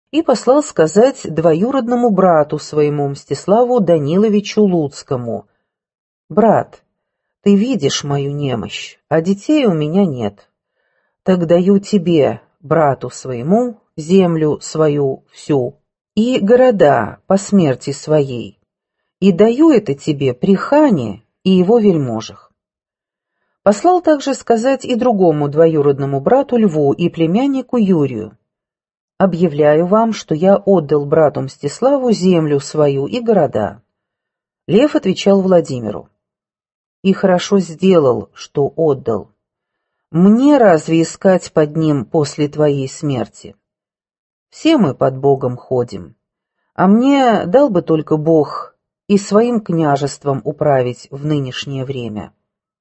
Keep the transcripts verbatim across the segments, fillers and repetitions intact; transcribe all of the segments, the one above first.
и послал сказать двоюродному брату своему Мстиславу Даниловичу Луцкому: «Брат, ты видишь мою немощь, а детей у меня нет. Так даю тебе, брату своему, землю свою всю и города по смерти своей, и даю это тебе при хане и его вельможах». Послал также сказать и другому двоюродному брату Льву и племяннику Юрию: «Объявляю вам, что я отдал брату Мстиславу землю свою и города». Лев отвечал Владимиру: «И хорошо сделал, что отдал. Мне разве искать под ним после твоей смерти? Все мы под Богом ходим, а мне дал бы только Бог и своим княжеством управить в нынешнее время».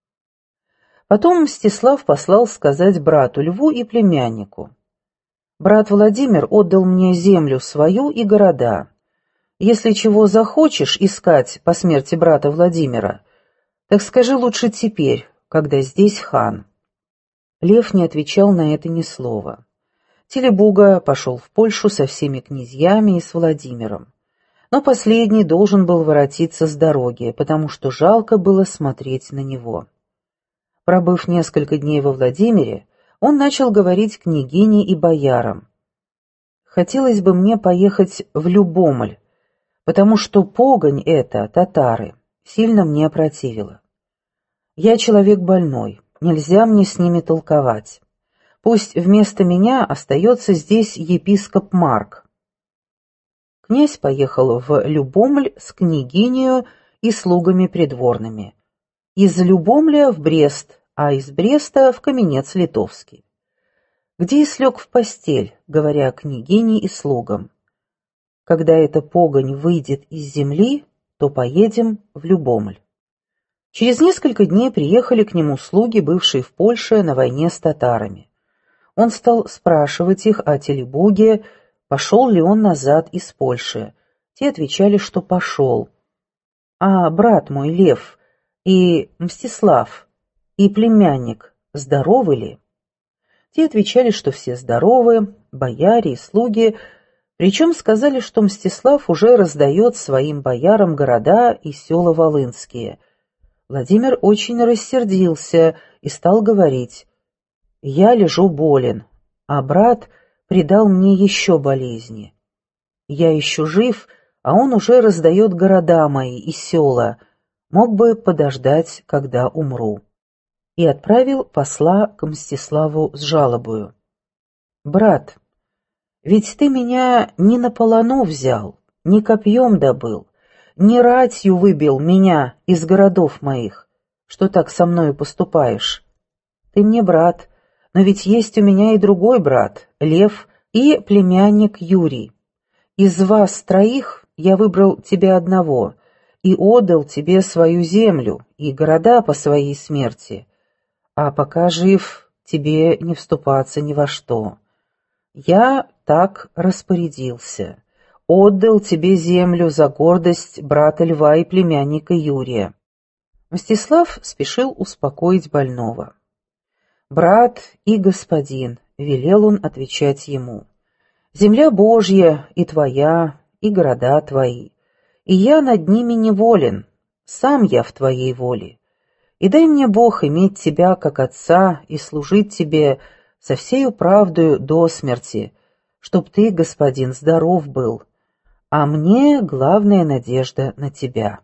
Потом Мстислав послал сказать брату Льву и племяннику: «Брат Владимир отдал мне землю свою и города. Если чего захочешь искать по смерти брата Владимира, так скажи лучше теперь, когда здесь хан». Лев не отвечал на это ни слова. Телебуга пошел в Польшу со всеми князьями и с Владимиром. Но последний должен был воротиться с дороги, потому что жалко было смотреть на него. Пробыв несколько дней во Владимире, он начал говорить княгине и боярам: «Хотелось бы мне поехать в Любомль, потому что погонь эта, татары, сильно мне опротивила. Я человек больной, нельзя мне с ними толковать. Пусть вместо меня остается здесь епископ Марк». Князь поехал в Любомль с княгинею и слугами придворными. Из Любомля в Брест, а из Бреста в Каменец-Литовский, где и слег в постель, говоря княгине и слугам: «Когда эта погонь выйдет из земли, то поедем в Любомль». Через несколько дней приехали к нему слуги, бывшие в Польше на войне с татарами. Он стал спрашивать их о Телебуге, пошел ли он назад из Польши. Те отвечали, что пошел. «А брат мой Лев и Мстислав и племянник здоровы ли?» Те отвечали, что все здоровы, бояре и слуги, причем сказали, что Мстислав уже раздает своим боярам города и села волынские. Владимир очень рассердился и стал говорить: «Я лежу болен, а брат придал мне еще болезни. Я еще жив, а он уже раздает города мои и села, мог бы подождать, когда умру». И отправил посла к Мстиславу с жалобою: «Брат, ведь ты меня не на полону взял, не копьем добыл, не ратью выбил меня из городов моих, что так со мною поступаешь. Ты мне брат, но ведь есть у меня и другой брат, Лев, и племянник Юрий. Из вас троих я выбрал тебя одного и отдал тебе свою землю и города по своей смерти, а пока жив, тебе не вступаться ни во что. Я так распорядился, отдал тебе землю за гордость брата Льва и племянника Юрия». Мстислав спешил успокоить больного. «Брат и господин», — велел он отвечать ему, — «земля Божья и твоя, и города твои, и я над ними неволен, сам я в твоей воле. И дай мне Бог иметь тебя как отца и служить тебе со всею правдою до смерти, чтоб ты, господин, здоров был, а мне главная надежда на тебя».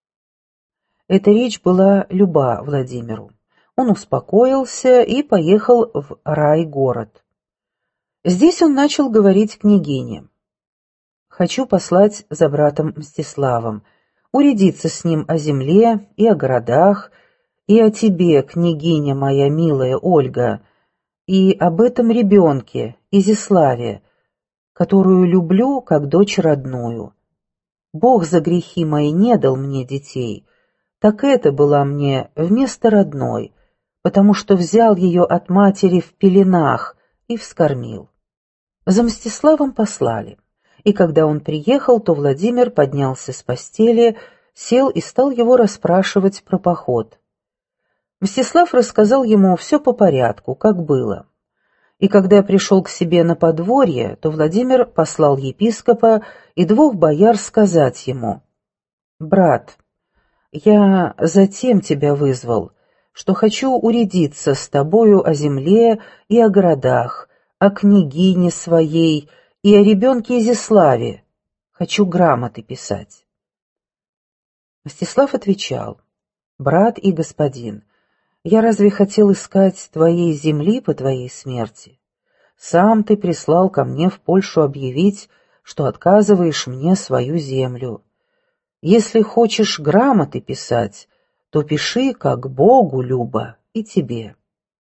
Эта речь была люба Владимиру. Он успокоился и поехал в рай-город. Здесь он начал говорить княгине: «Хочу послать за братом Мстиславом, урядиться с ним о земле и о городах, и о тебе, княгиня моя милая Ольга, и об этом ребенке, Изяславе, которую люблю как дочь родную. Бог за грехи мои не дал мне детей, так это была мне вместо родной, потому что взял ее от матери в пеленах и вскормил». За Мстиславом послали, и когда он приехал, то Владимир поднялся с постели, сел и стал его расспрашивать про поход. Мстислав рассказал ему все по порядку, как было. И когда пришел к себе на подворье, то Владимир послал епископа и двух бояр сказать ему: «Брат, я затем тебя вызвал, что хочу урядиться с тобою о земле и о городах, о княгине своей и о ребенке Изяславе. Хочу грамоты писать». Мстислав отвечал: «Брат и господин, я разве хотел искать твоей земли по твоей смерти? Сам ты прислал ко мне в Польшу объявить, что отказываешь мне свою землю. Если хочешь грамоты писать, то пиши, как Богу любо, и тебе».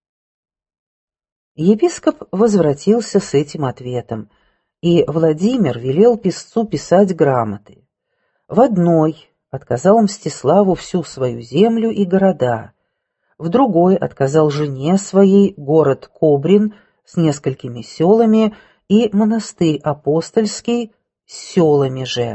Епископ возвратился с этим ответом, и Владимир велел писцу писать грамоты. В одной отказал Мстиславу всю свою землю и города, в другой отказал жене своей город Кобрин с несколькими селами и монастырь апостольский с селами же.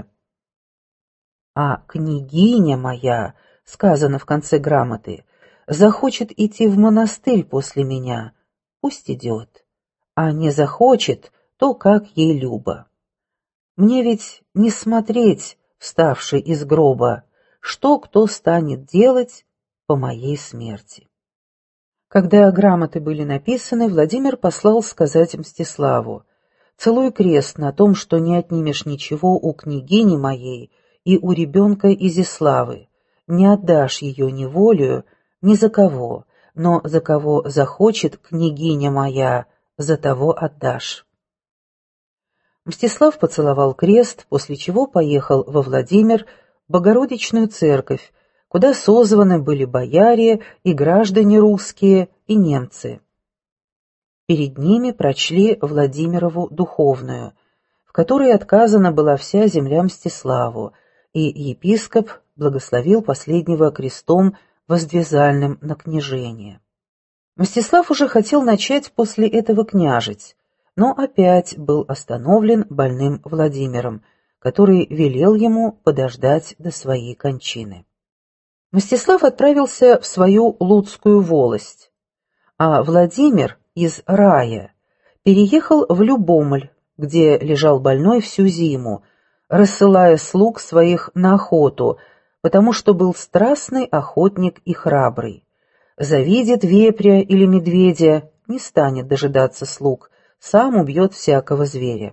«А княгиня моя, — сказано в конце грамоты, — захочет идти в монастырь после меня, пусть идет, а не захочет, то как ей любо. Мне ведь не смотреть, вставший из гроба, что кто станет делать по моей смерти». Когда грамоты были написаны, Владимир послал сказать Мстиславу: «Целуй крест на том, что не отнимешь ничего у княгини моей и у ребенка Изяславы, не отдашь ее неволею ни за кого, но за кого захочет княгиня моя, за того отдашь». Мстислав поцеловал крест, после чего поехал во Владимир, Богородичную церковь, куда созваны были бояре и граждане русские, и немцы. Перед ними прочли Владимирову духовную, в которой отказана была вся земля Мстиславу, и епископ благословил последнего крестом воздвизальным на княжение. Мстислав уже хотел начать после этого княжить, но опять был остановлен больным Владимиром, который велел ему подождать до своей кончины. Мстислав отправился в свою Луцкую волость, а Владимир из Рая переехал в Любомль, где лежал больной всю зиму, рассылая слуг своих на охоту, потому что был страстный охотник и храбрый. Завидит вепря или медведя, не станет дожидаться слуг, сам убьет всякого зверя.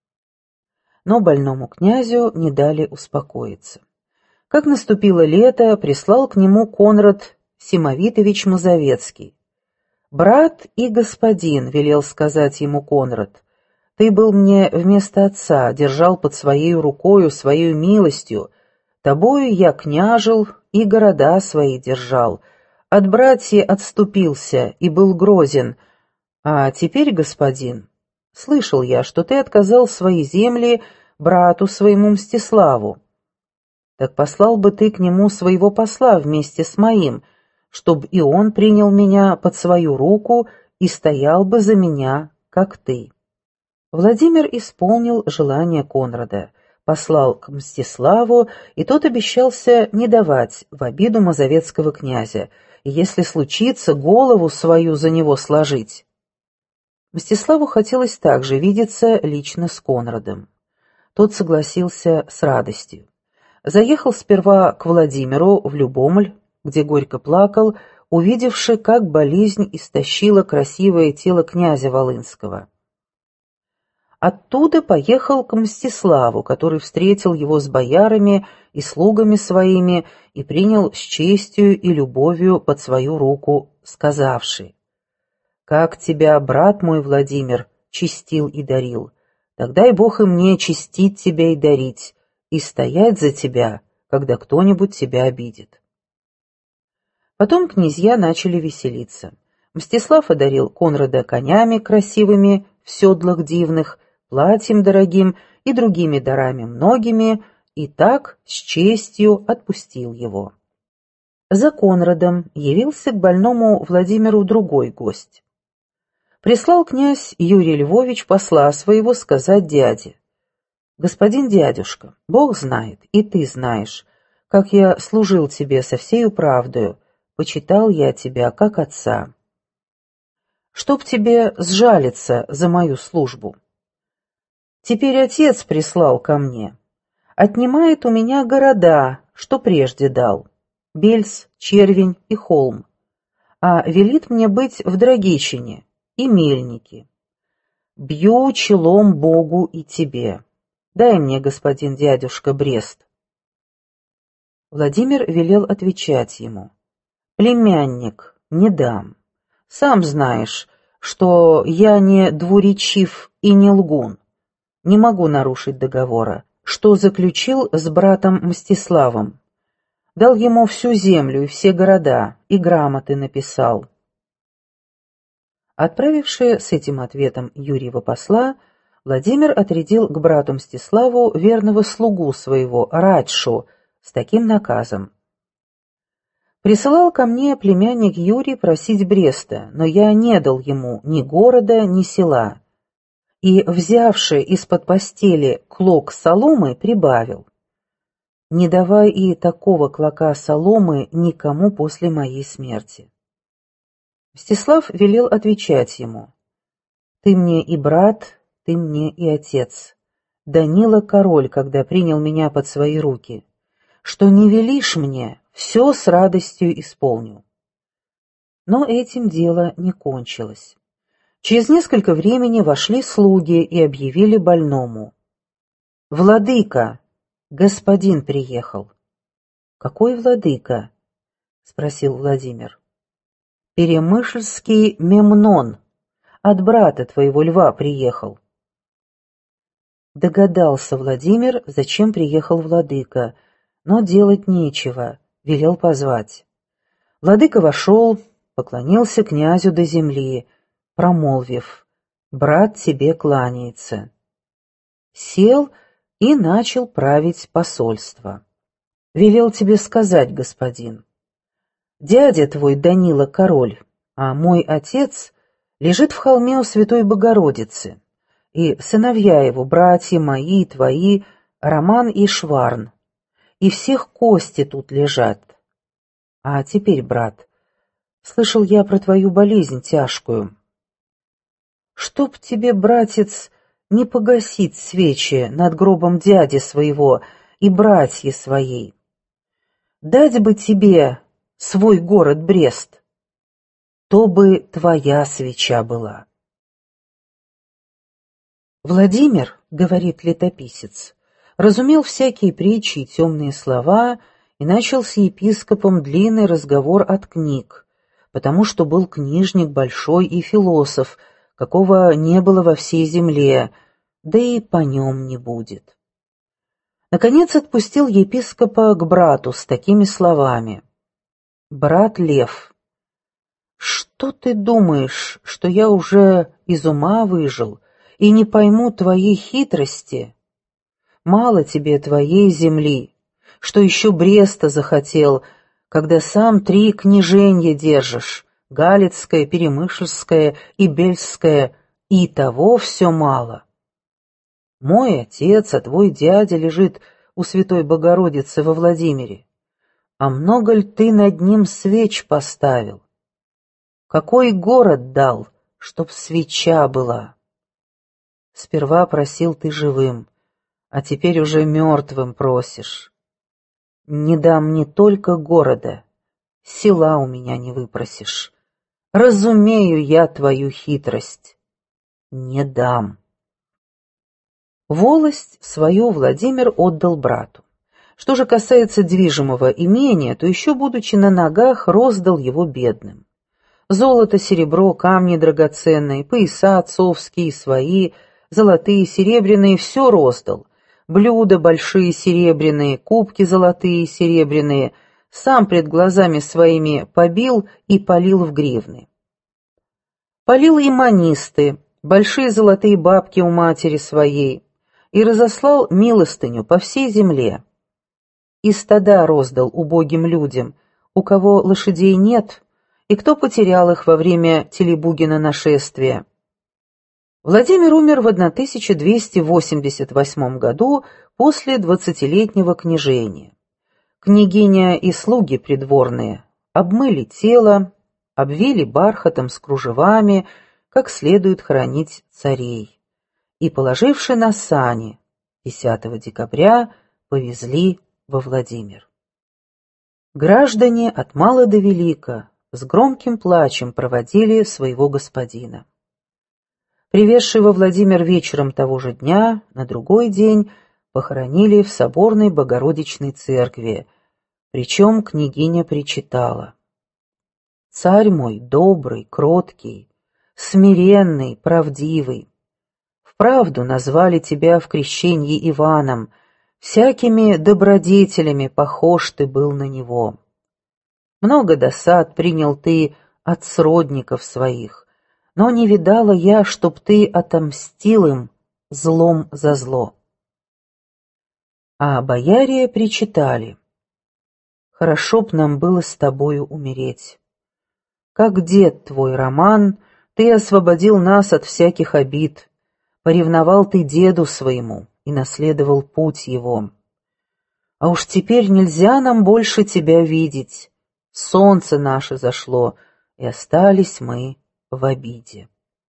Но больному князю не дали успокоиться. Как наступило лето, прислал к нему Конрад Симовитович Мазовецкий. «Брат и господин», — велел сказать ему Конрад, — «ты был мне вместо отца, держал под своей рукою, своей милостью, тобою я княжил и города свои держал, от братья отступился и был грозен, а теперь, господин, слышал я, что ты отказал свои земли брату своему Мстиславу. Так послал бы ты к нему своего посла вместе с моим, чтоб и он принял меня под свою руку и стоял бы за меня, как ты». Владимир исполнил желание Конрада, послал к Мстиславу, и тот обещался не давать в обиду мазовецкого князя, и если случится, голову свою за него сложить. Мстиславу хотелось также видеться лично с Конрадом. Тот согласился с радостью. Заехал сперва к Владимиру в Любомль, где горько плакал, увидевши, как болезнь истощила красивое тело князя Волынского. Оттуда поехал к Мстиславу, который встретил его с боярами и слугами своими и принял с честью и любовью под свою руку, сказавший: «Как тебя, брат мой Владимир, честил и дарил, тогда и Бог и мне честить тебя и дарить, и стоять за тебя, когда кто-нибудь тебя обидит». Потом князья начали веселиться. Мстислав одарил Конрада конями красивыми в седлах дивных, платьем дорогим и другими дарами многими, и так с честью отпустил его. За Конрадом явился к больному Владимиру другой гость. Прислал князь Юрий Львович посла своего сказать дяде: «Господин дядюшка, Бог знает, и ты знаешь, как я служил тебе со всею правдою, почитал я тебя как отца. чтоб тебе сжалиться за мою службу. Теперь отец прислал ко мне, отнимает у меня города, что прежде дал, Бельс, Червень и Холм, а велит мне быть в Драгичине и Мельнике. Бью челом Богу и тебе. Дай мне, господин дядюшка, Брест. Владимир велел отвечать ему: племянник, не дам. Сам знаешь, что я не двуречив и не лгун. Не могу нарушить договора, что заключил с братом Мстиславом. Дал ему всю землю и все города, и грамоты написал. Отправивший с этим ответом Юрьева посла, Владимир отрядил к брату Мстиславу верного слугу своего, Радшу, с таким наказом: «Присылал ко мне племянник Юрий просить Бреста, но я не дал ему ни города, ни села, и, взявши из-под постели клок соломы, прибавил: не давай и такого клока соломы никому после моей смерти». Мстислав велел отвечать ему: «Ты мне и брат, ты мне и отец. Данила король, когда принял меня под свои руки. Что не велишь мне, все с радостью исполню». Но этим дело не кончилось. Через несколько времени вошли слуги и объявили больному: «Владыка, господин приехал». «Какой владыка?» — спросил Владимир. «Перемышльский Мемнон, от брата твоего льва приехал». Догадался Владимир, зачем приехал владыка, но делать нечего, велел позвать. Владыка вошел, поклонился князю до земли, промолвив: «Брат тебе кланяется». Сел и начал править посольство. «Велел тебе сказать, господин, дядя твой Данила король, а мой отец лежит в холме у Святой Богородицы, и сыновья его, братья мои и твои, Роман и Шварн, и всех кости тут лежат. А теперь, брат, слышал я про твою болезнь тяжкую. Чтоб тебе, братец, не погасить свечи над гробом дяди своего и братьи своей. Дать бы тебе свой город Брест, то бы твоя свеча была». Владимир, говорит летописец, разумел всякие притчи и темные слова и начал с епископом длинный разговор от книг, потому что был книжник большой и философ, какого не было во всей земле, да и по нем не будет. Наконец отпустил епископа к брату с такими словами: «Брат Лев, что ты думаешь, что я уже из ума выжил и не пойму твоей хитрости? Мало тебе твоей земли, что еще Бреста захотел, когда сам три княженья держишь, Галицкое, Перемышльское и Бельское, и того все мало. Мой отец, а твой дядя лежит у Святой Богородицы во Владимире. А много ль ты над ним свеч поставил? Какой город дал, чтоб свеча была? Сперва просил ты живым, а теперь уже мертвым просишь. Не дам не только города, села у меня не выпросишь. Разумею я твою хитрость. Не дам». Волость свою Владимир отдал брату. Что же касается движимого имения, то еще, будучи на ногах, роздал его бедным. Золото, серебро, камни драгоценные, пояса отцовские, свои, золотые, серебряные — все роздал. Блюда большие серебряные, кубки золотые и серебряные, сам пред глазами своими побил и полил в гривны. Полил и манисты, большие золотые бабки у матери своей, и разослал милостыню по всей земле. И стада роздал убогим людям, у кого лошадей нет, и кто потерял их во время Телебугина нашествия. Владимир умер в тысяча двести восемьдесят восьмом году после двадцатилетнего княжения. Княгиня и слуги придворные обмыли тело, обвили бархатом с кружевами как следует хоронить царей, и, положивши на сани, десятого декабря повезли во Владимир. Граждане от мала до велика с громким плачем проводили своего господина. Привезший во Владимир вечером того же дня, на другой день похоронили в соборной Богородичной церкви, причем княгиня причитала: «Царь мой добрый, кроткий, смиренный, правдивый, вправду назвали тебя в крещенье Иваном, всякими добродетелями похож ты был на него. Много досад принял ты от сродников своих, но не видала я, чтоб ты отомстил им злом за зло». А бояре причитали: «Хорошо б нам было с тобою умереть. Как дед твой Роман, ты освободил нас от всяких обид, поревновал ты деду своему и наследовал путь его. А уж теперь нельзя нам больше тебя видеть. Солнце наше зашло, и остались мы в обиде».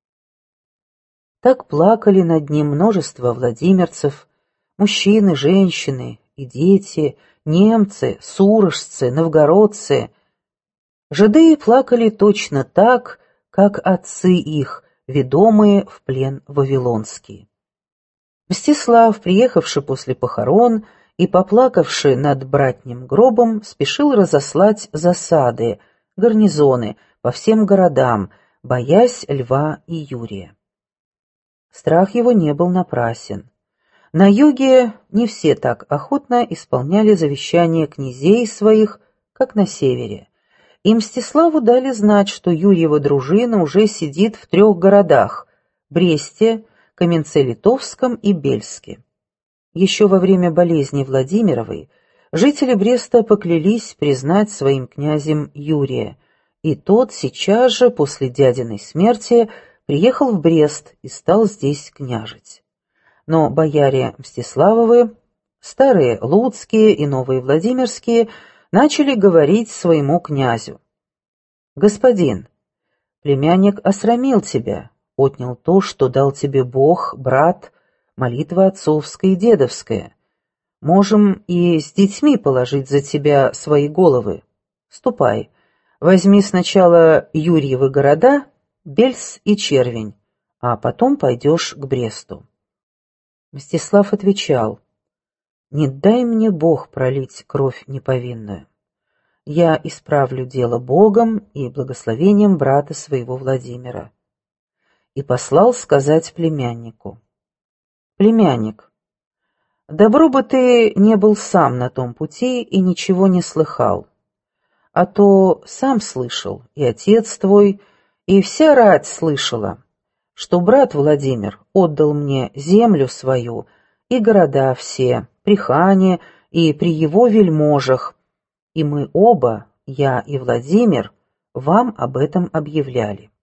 Так плакали над ним множество владимирцев, мужчины, женщины и дети, немцы, сурожцы, новгородцы. Жиды плакали точно так, как отцы их, ведомые в плен вавилонский. Мстислав, приехавший после похорон и поплакавший над братним гробом, спешил разослать засады, гарнизоны по всем городам, боясь Льва и Юрия. Страх его не был напрасен. На юге не все так охотно исполняли завещания князей своих, как на севере. И Мстиславу дали знать, что Юрьева дружина уже сидит в трех городах – Бресте, Каменце-Литовском и Бельске. Еще во время болезни Владимировой жители Бреста поклялись признать своим князем Юрия, и тот сейчас же после дядиной смерти приехал в Брест и стал здесь княжить. Но бояре Мстиславовы, старые луцкие и новые владимирские, начали говорить своему князю: «Господин, племянник осрамил тебя, отнял то, что дал тебе Бог, брат, молитва отцовская и дедовская. Можем и с детьми положить за тебя свои головы. Ступай, возьми сначала Юрьевы города, Бельс и Червень, а потом пойдешь к Бресту». Мстислав отвечал: «Не дай мне Бог пролить кровь неповинную. Я исправлю дело Богом и благословением брата своего Владимира». И послал сказать племяннику: «Племянник, добро бы ты не был сам на том пути и ничего не слыхал, а то сам слышал, и отец твой, и вся рать слышала, что брат Владимир отдал мне землю свою и города все, при хане и при его вельможах, и мы оба, я и Владимир, вам об этом объявляли.